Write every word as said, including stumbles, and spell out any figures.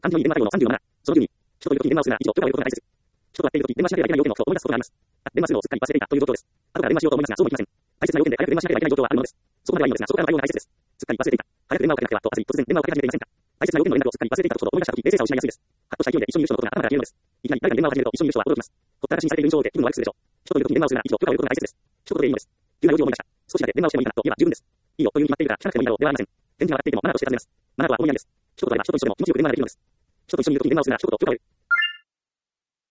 漢字のに電話対応のさんじゅうなな。そのきゅうに、人といるときに電話をするな、以上、許可を得ることが大切。人と会っているとき、電話しなければいけない要件のことを思い出すことがあります。あ、電話するのをすっかり忘れていたという状況です。後から電話しようと思いますが、そうもいきません。大切な要件で早く電話しなければいけない状況はあるのです。そこまではいいのですが、そこからの対応が大切です。すっかり忘れていた。早く電話をかけなくてはと、焦り、突然電話をかけ始めていませんか。大切な要件の連絡をすっかり忘れていたと思い出したとき、冷静さを失いやすいです。ハッとした勢いで一緒にいる人のことが頭から消えるのです。いきなり誰かに電話を始めると一緒にいる人は驚きます。ほったらかしにされている印象を受け、気分を悪くするでしょう。人といるときに電話をするなら、一度許可を得ることが大切です。一言でいいのです。急な用事を思い出した。少しだけ電話をしてもいいかなと言えば十分です。いいよというに決まっているから、聞かなくてもいいだろうではありません。返事が笑っていてもマナーとして尋ねます。マナーとはこういう意味です。一言であれば一言一緒でも気持ちよく電話ができるのです。人と一緒にいるときに電話をするなら一言許可を得る。